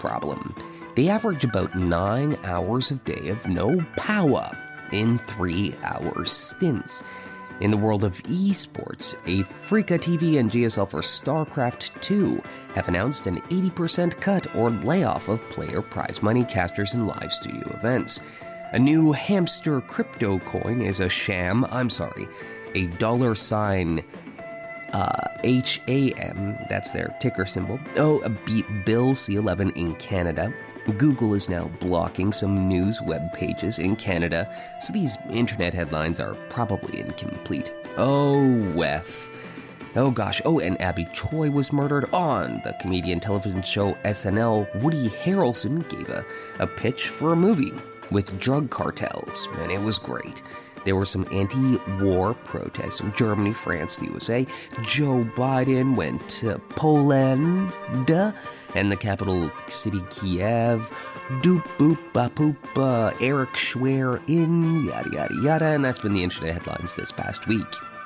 problem. They average about 9 hours a day of no power in 3-hour stints. In the world of esports, Afrika TV and GSL for StarCraft 2 have announced an 80% cut or layoff of player prize money, casters, and live studio events. A new hamster crypto coin is a sham. A dollar sign HAM, that's their ticker symbol. Bill C11 in Canada. Google is now blocking some news web pages in Canada, so these internet headlines are probably incomplete. Oh, and Abby Choi was murdered on the comedian television show SNL. Woody Harrelson gave a pitch for a movie with drug cartels, and it was great. There were some anti-war protests in Germany, France, the USA. Joe Biden went to Poland and the capital city Kiev. Doop boop ba poop, Eric Schwer in, yada yada yada. And that's been the internet headlines this past week.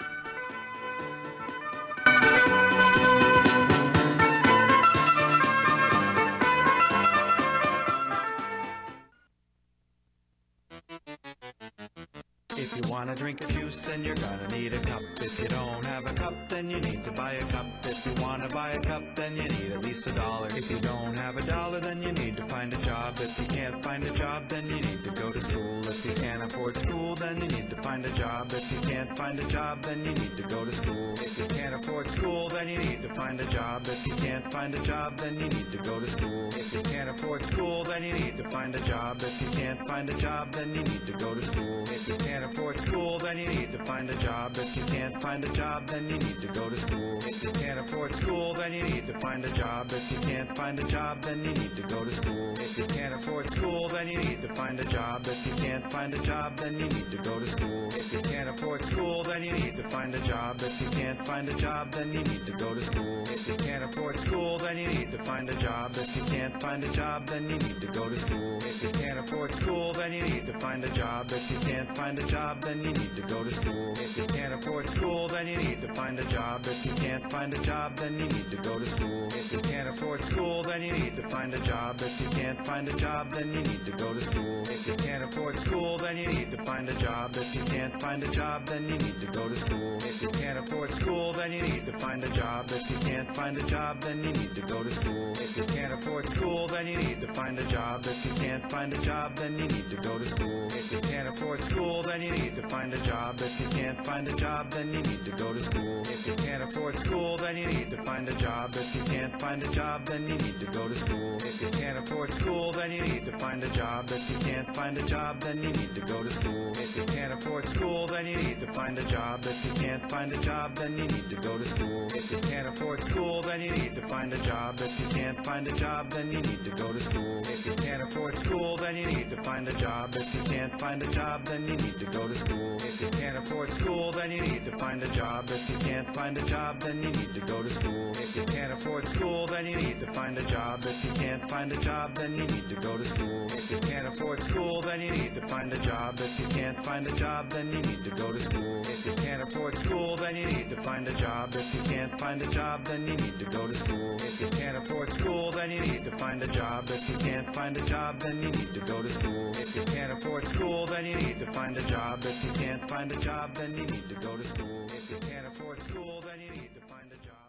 If you wanna drink a juice, then you're gonna need a cup. If you don't have a cup, then you need to buy a cup. If you wanna buy a cup, then you need at least $1. If you don't have $1, then you need to find a job. If you can't find a job, then you need to go to school. If you can't afford school, then you need to find a job. If you can't find a job, then you need to go to school. If you can't afford school, then you need to find a job. If you can't find a job, then you need to go to school. If you can't afford school, then you need to find a job. If you can't find a job, then you need to go to school. If you can't afford school, then you need to find a job. If you can't find a job, then you need to go to school. If you can't afford school, then you need to find a job. If you can't find a job, then you need to go to school. If you can't afford school, then you need to find a job. If you can't find a job, then you need to go to school. If you can't afford school, then you need to find a job. If you can't find a job, then you need to go to school. If you can't afford school, then you need to find a job. If you can't find a job, then you need to go to school. If you can't afford school, then you need to find a job. If you can't find a job, then you need to go to school. If you can't afford school, then you need to find a job. If you can't find a job, then you need to go to school. If you can't afford school, then you need to find a job. If you can't find a job, then you need to go to school. If you can't afford school, then you need to find a job. If you can't find a job, then you need to go to school. If you can't afford school, then you need to find a job. If you can't find a job, then you need to go to school. If you can't afford school, then you need to find a job. If you can't find a job, then you need to go to school. If you can't afford school, then you need to find a job. If you can't find a job, then you need to go to school. If you can't afford school, then you need to find a job. If you can't find a job, then you need to go to school. If you can't afford school, then you need to find a job. If you can't find a job, then you need to go to school. If you can't afford school, then you need to find a job. If you can't find a job, then you need to go to school. If you can't afford school, then you need to find a job. If you can't find a job, then you need to go to school. If you can't afford school, then you need to find a job. If you can't find a job, then you need to go to school. If you can't afford school, then you need to find a job. If you can't find a job, then you need to go to school. If you can't afford school, then you need to find a job. If you can't find a job, then you need to go to school. If you can't afford school, then you need to find a job. If you can't find a job, then you need to go to school. If you can't afford school, then you need to find a job. If you can't find a job, then you need to go to school. If you can't afford school, then you need to find a job. If you can't find a job, then you need to go to school. If you can't afford school, then you need to find a job. If you can't find a job, then you need to go to school. If you can't afford school, then you need to find a job.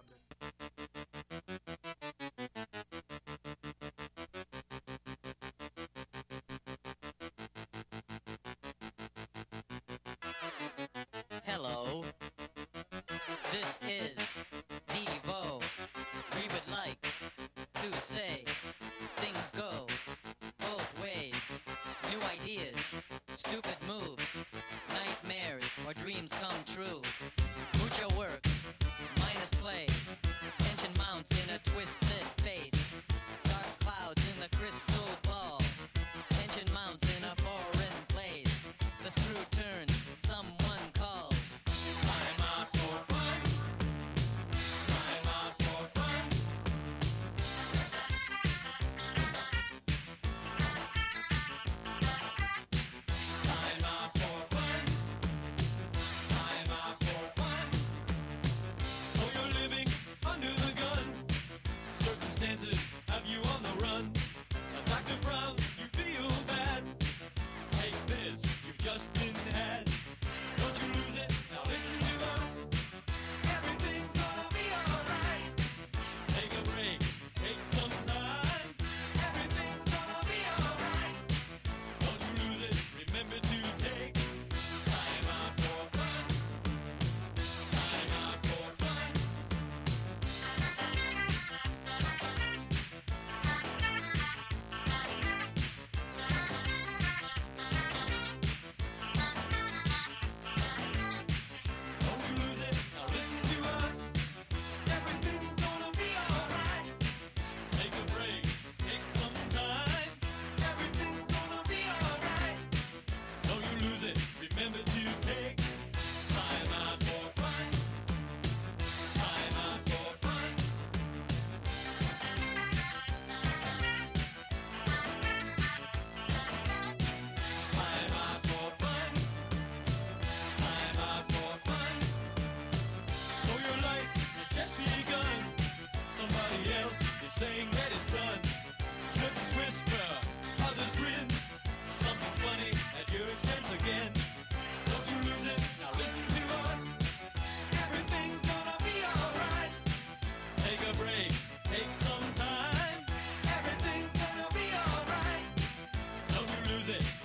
Hello, this is Devo. We would like to say things go both ways. New ideas, stupid moves, nightmares or dreams come true. Mucho work, minus play. Tension mounts in a twisted face. Dark clouds in the crystal ball. Tension mounts in a foreign place. The screw turns, someone calls. Time out for fun. Time out for fun. Time out for fun. Time out for fun. So you're living under the gun. Circumstances have you on the run.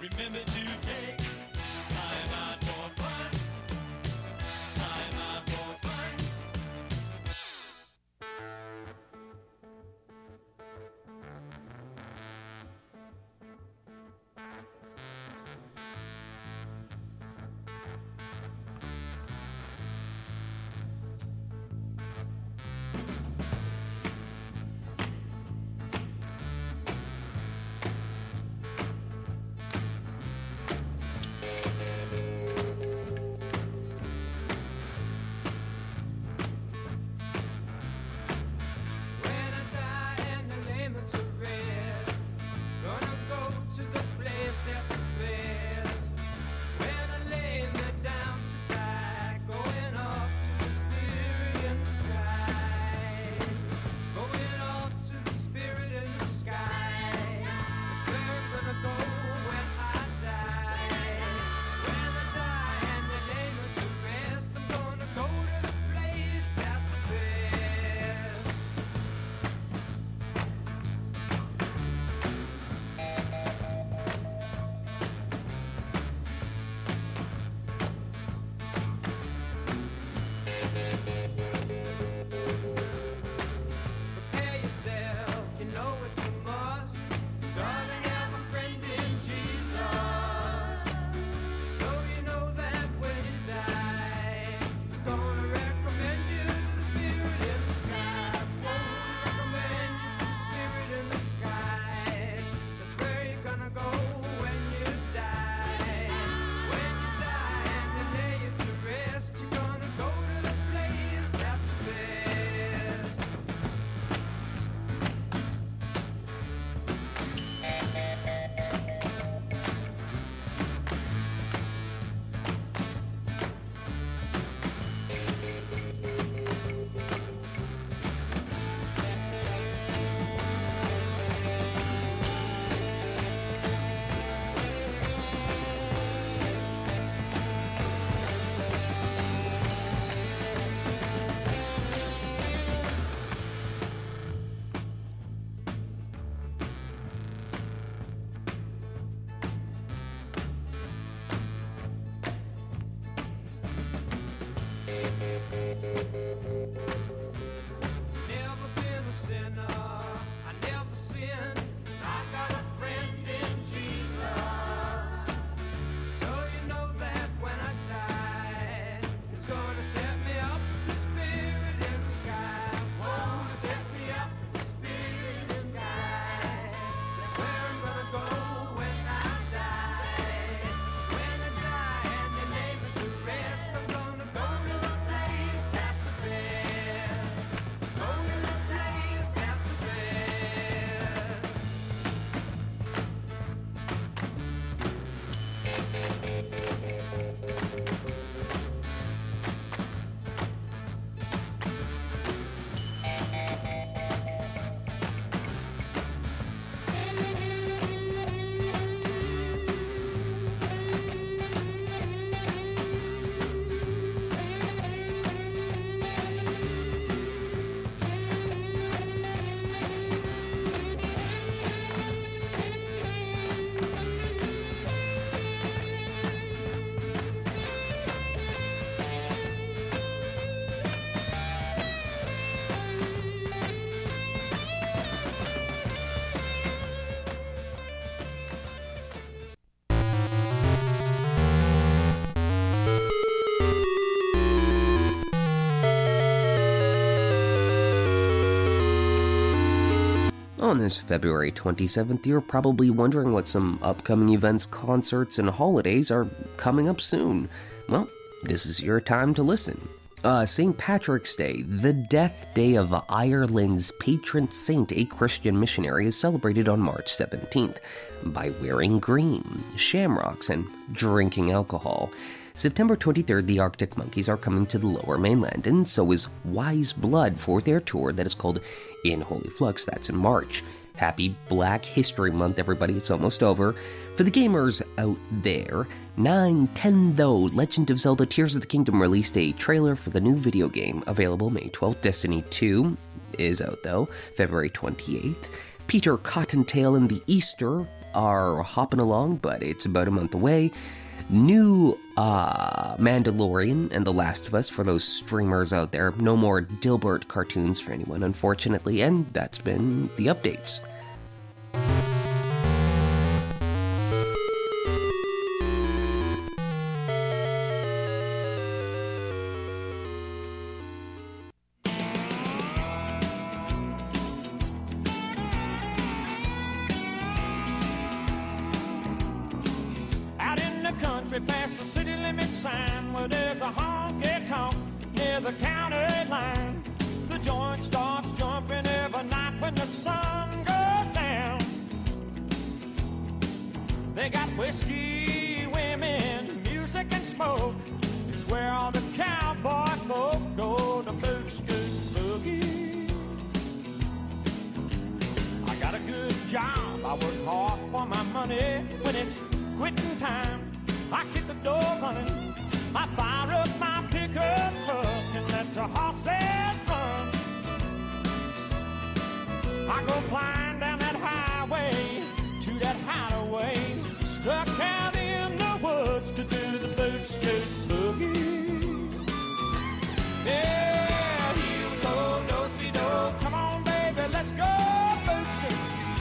Remember to take time out for fun. Time out for fun. When I die and I lay me to rest, gonna go to the place that's the best. When I lay me down to die, going up to the spirit in the sky. Going up to the spirit in the sky. That's where I'm gonna go when I die. When I die and they lay me to rest, I'm gonna go to the place that's the best. Prepare yourself, you know it's a must. Gonna have a friend in Jesus. So you know that when you die, he's gonna recommend you to the spirit in the sky. Won't recommend you to the spirit in the sky. That's where you're gonna go when you die. When you die and they lay you to rest, you're gonna go to the place that's the best. Never been a sinner, I never sinned. I got a friend in Jesus. So you know that when I die, he's gonna set me up with the spirit in the sky. Oh, set me up with the spirit in the sky. That's where I'm gonna go when I die. When I die and they lay me to rest, I'm gonna go to the place that's the best. Go to the place that's the best. On this February 27th, you're probably wondering what some upcoming events, concerts, and holidays are coming up soon. Well, this is your time to listen. St. Patrick's Day, the death day of Ireland's patron saint, a Christian missionary, is celebrated on March 17th by wearing green, shamrocks, and drinking alcohol. September 23rd, the Arctic Monkeys are coming to the Lower Mainland, and so is Wise Blood for their tour that is called In Holy Flux. That's in March. Happy Black History Month, everybody. It's almost over. For the gamers out there, Nintendo Legend of Zelda Tears of the Kingdom released a trailer for the new video game, available May 12th. Destiny 2 is out, though, February 28th. Peter Cottontail and the Easter are hopping along, but it's about a month away. New Mandalorian and The Last of Us for those streamers out there. No more Dilbert cartoons for anyone, unfortunately, and that's been the updates. Country past the city limit sign where there's a honky-tonk near the county line. The joint starts jumping every night when the sun goes down. They got whiskey, women, music and smoke. It's where all the cowboy folk go to boot, scoot, boogie. I got a good job, I work hard for my money. When it's quitting time, I hit the door running. I fire up my pickup truck and let the horses run. I go flying down that highway to that hideaway, stuck out in the woods to do the boot scoot boogie. Yeah, heel-toe, do-si-do, come on baby, let's go boot scoot.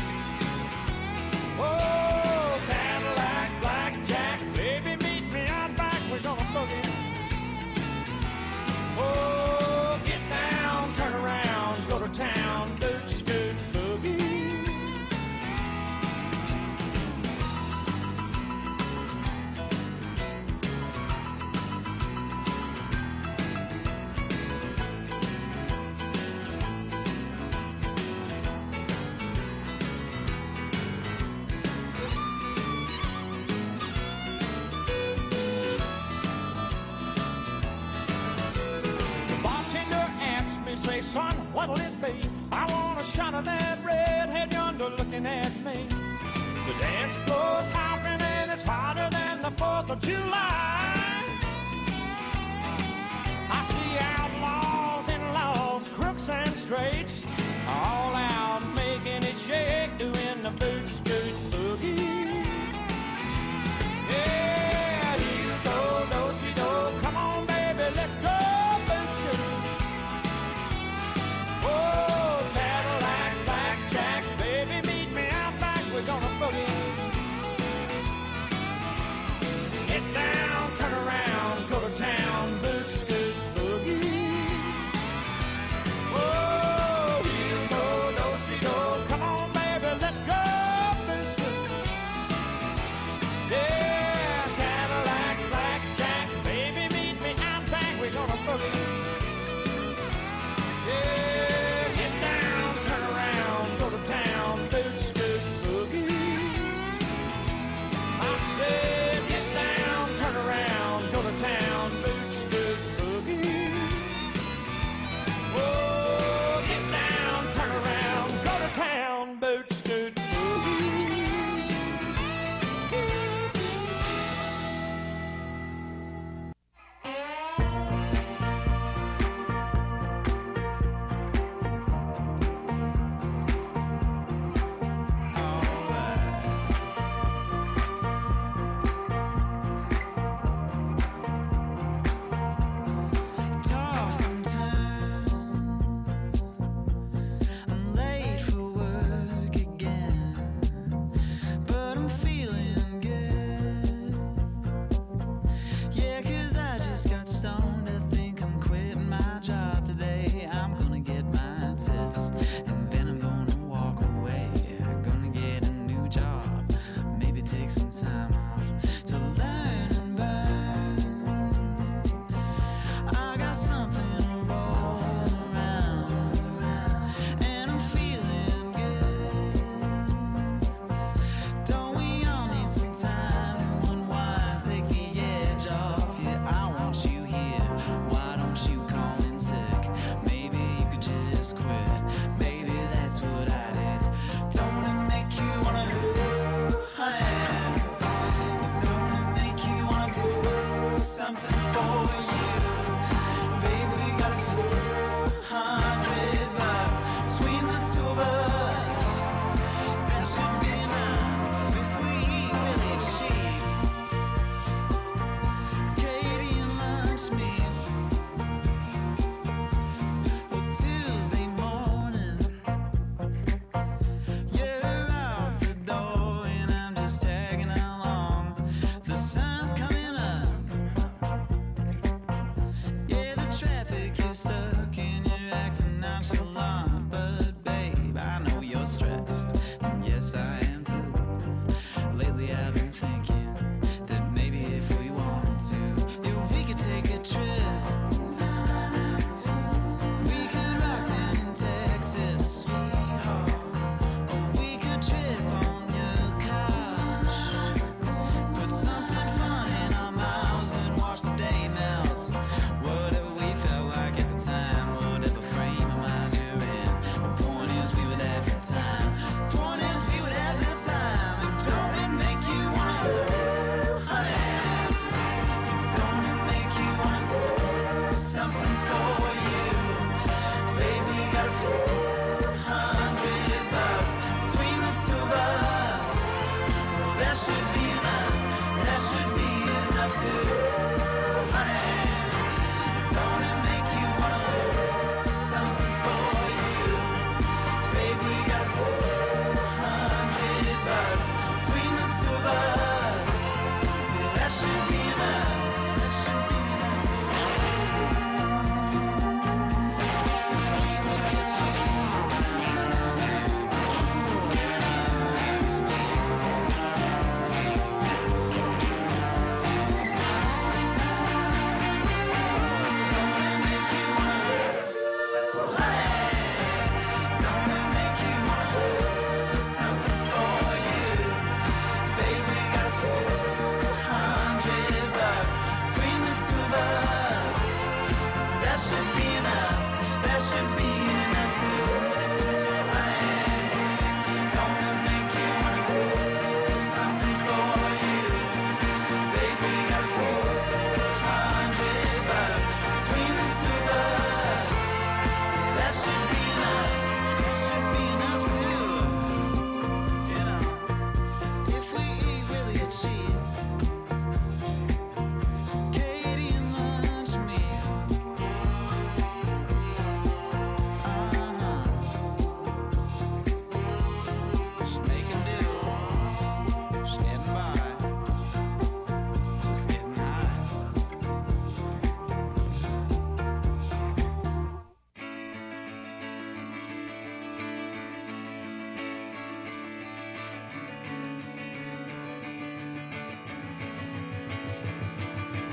Oh, Cadillac, blackjack, baby, meet me out back, we're gonna boogie. Oh, get down, turn around, go to town, boot scoot boogie. Say, son, what'll it be? I want a shot of that redhead yonder looking at me. The dance floor's hopping and it's hotter than the 4th of July. I see outlaws and laws, crooks and straights, all out making it shake, doing the boot scoot boogie. Yeah, heel-toe, do-si-do, come on baby, let's go boot scoot. Oh, Cadillac, blackjack, baby, meet me out back, we're gonna boogie. Get down,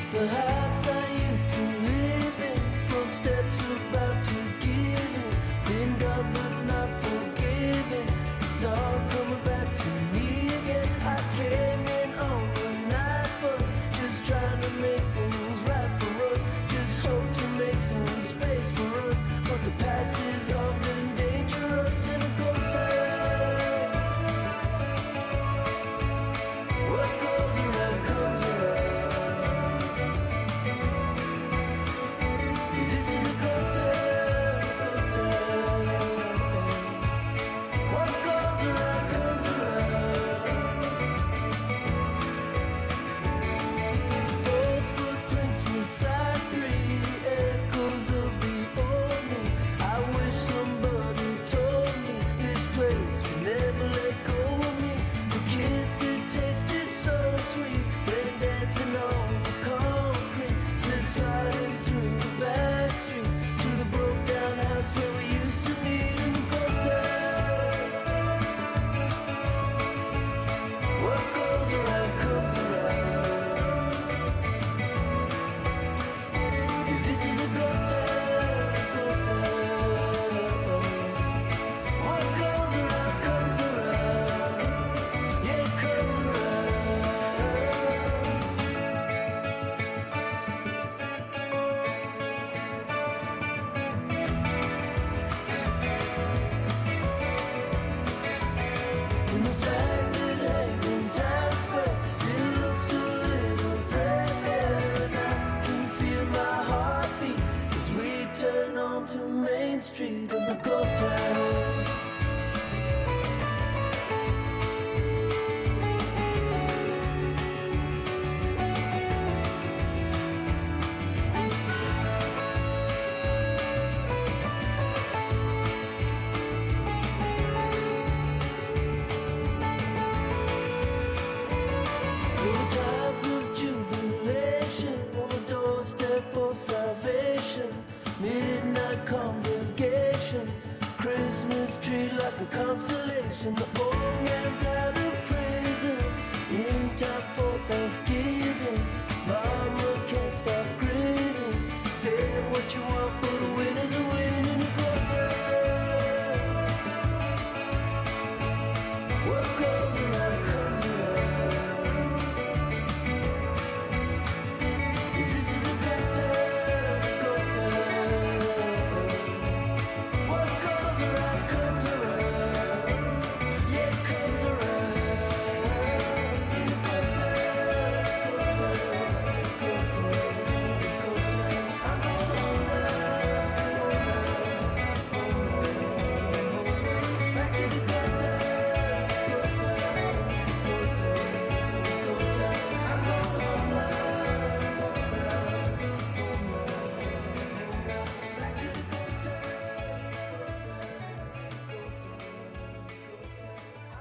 The house I used to live in, front steps about to give in. Been gone but not forgiven. It's all coming back to me again. I came in on the night bus, just trying to make things right for us. Just hope to make some space for us. But the past is often dangerous in a ghost town. What goes around comes around. This is a ghost town, a ghost town. What goes around comes around. Those footprints were size 3, echoes of the old me. I wish somebody told me this place would never let go of me. The kiss that tasted so sweet, rain dancing on the concrete, slip sliding through the back streets to the broke down house where we used to meet in the ghost town. What goes around comes around. This is a ghost town, a ghost town. What goes around comes around. Yeah, it comes around. And the flag that hangs in Times Square still looks a little threadbare, and I can feel my heartbeat as we turn onto Main Street of the ghost town. Times of jubilation on the doorstep of salvation. Midnight congregations, Christmas tree like a constellation. The old man's out of prison, in time for Thanksgiving. Mama can't stop grinning. Say what you want, but a win is a win, and it goes down. What goes around comes around. This is a ghost town, a ghost town. What goes around comes around. Yeah, it comes around. In a ghost town, ghost town, ghost town, ghost town. I'm going home now, home now, home now. Back to the ghost town, ghost town, ghost town, ghost town. I'm going home now, home now, home now. Back to the ghost town, ghost town, ghost town, ghost town.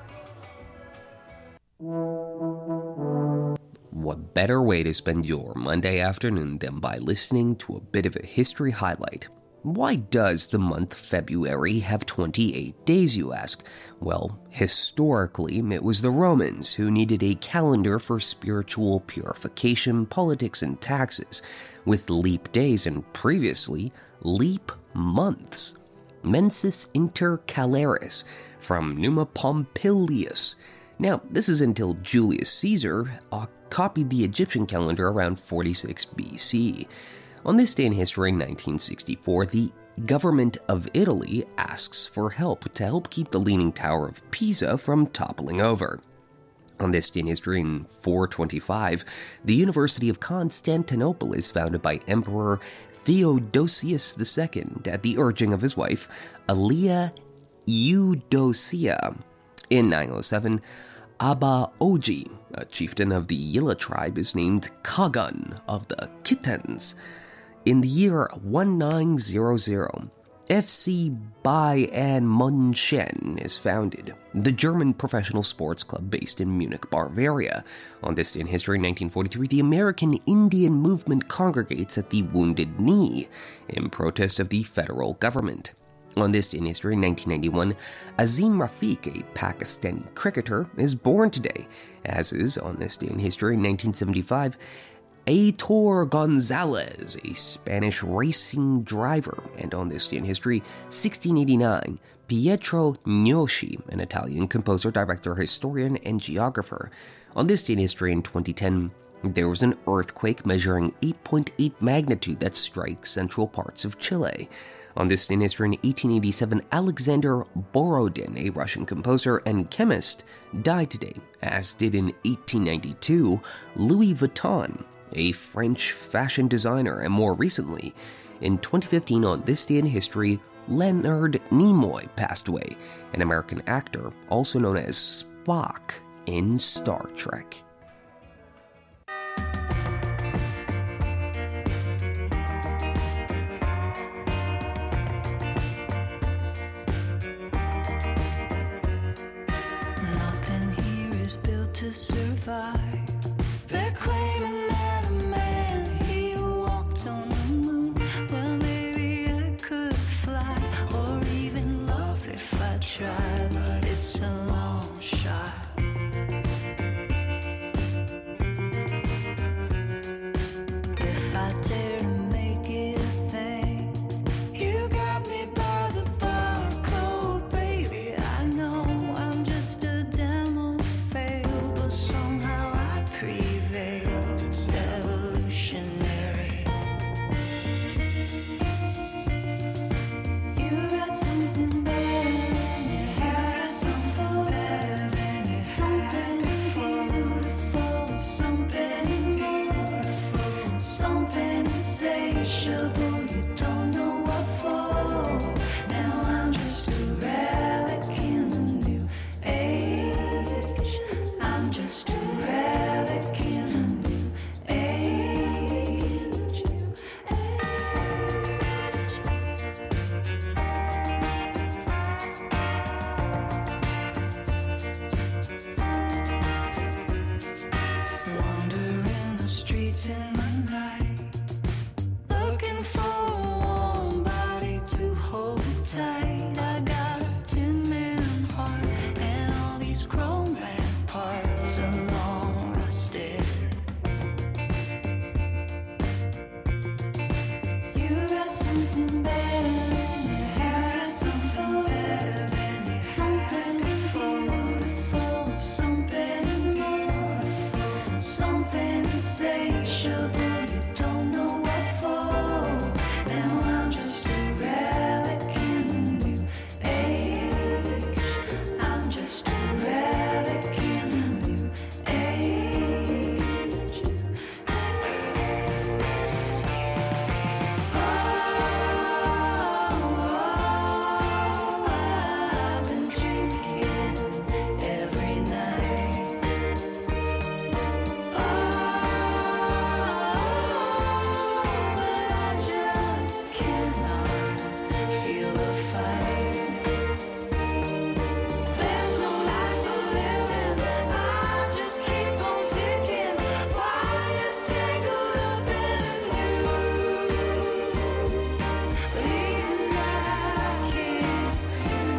I'm going home now. What better way to spend your Monday afternoon than by listening to a bit of a history highlight? Why does the month February have 28 days, you ask? Well, historically, it was the Romans who needed a calendar for spiritual purification, politics, and taxes, with leap days and previously, leap months. Mensis intercalaris, from Numa Pompilius. Now, this is until Julius Caesar copied the Egyptian calendar around 46 BC. On this day in history in 1964, the government of Italy asks for help to help keep the Leaning Tower of Pisa from toppling over. On this day in history in 425, the University of Constantinople is founded by Emperor Theodosius II at the urging of his wife, Alia Eudocia. In 907, Abba Oji, a chieftain of the Yilla tribe, is named Kagan of the Kittans. In the year 1900, FC Bayern München is founded, the German professional sports club based in Munich, Bavaria. On this day in history, 1943, the American Indian movement congregates at the Wounded Knee in protest of the federal government. On this day in history, 1991, Azim Rafiq, a Pakistani cricketer, is born today, as is, on this day in history, 1975, Aitor Gonzalez, a Spanish racing driver. And on this day in history, 1689, Pietro Gnocchi, an Italian composer, director, historian, and geographer. On this day in history in 2010, there was an earthquake measuring 8.8 magnitude that strikes central parts of Chile. On this day in history in 1887, Alexander Borodin, a Russian composer and chemist, died today, as did in 1892 Louis Vuitton, a French fashion designer, and more recently, in 2015 on this day in history, Leonard Nimoy passed away, an American actor also known as Spock in Star Trek. Nothing here is built to survive. They're claiming that a man, he walked on the moon. Well, maybe I could fly or even love if I tried, but it's a long shot. If I dare to make it a thing, you got me by the barcode, baby. I know I'm just a demo fail, but somehow I prevail. It's evolutionary. You got something better than you had, something better than you, something beautiful, something more, something insatiable. You don't know what for. Now I'm just a relic in the new age. I'm just a relic in the new age. Wandering the streets in the night, looking for a warm body to hold tight. I got a tin-man heart and all these chrome red parts are long rusted. You got something better than you had, something better than you, something beautiful, something more, something insatiable. You don't know what for. Now I'm just a relic in the new age. I'm just a relic in the new age. I've been drinking every night. But I just cannot feel the fight. There's no life for living. I just keep on ticking. Wires tangled up in the news. But even I can't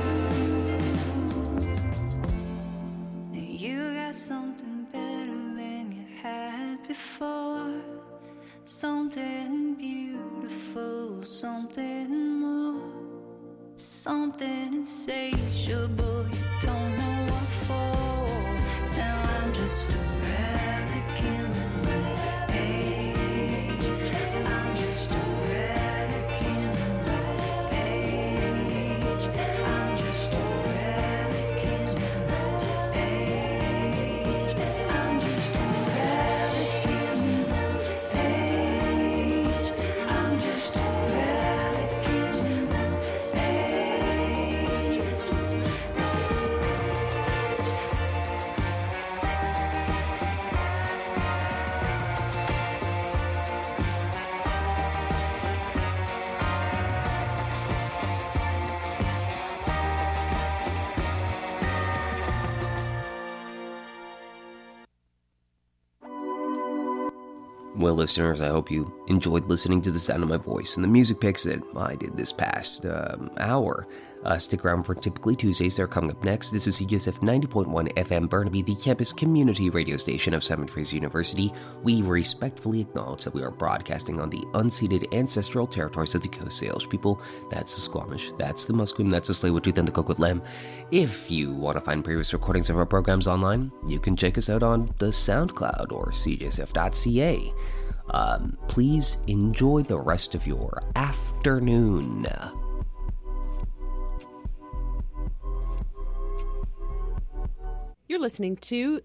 choose. You got something better than you had before. Something beautiful, something more, something insatiable. You don't know what for. Now I'm just a relic in the new age. I'm just a relic in the new age. I'm just a relic in the new age. I'm just a relic in the new age. I'm just a relic in the new age. Well, listeners, I hope you enjoyed listening to the sound of my voice and the music picks that I did this past hour. Stick around for Typically Tuesdays. They're coming up next. This is CJSF 90.1 FM Burnaby, the campus community radio station of Simon Fraser University. We respectfully acknowledge that we are broadcasting on the unceded ancestral territories of the Coast Salish people. That's the Squamish, that's the Musqueam, that's the Tsleil-Waututh, and the Coquitlam. If you want to find previous recordings of our programs online, you can check us out on the SoundCloud or cjsf.ca. Please enjoy the rest of your afternoon. You're listening to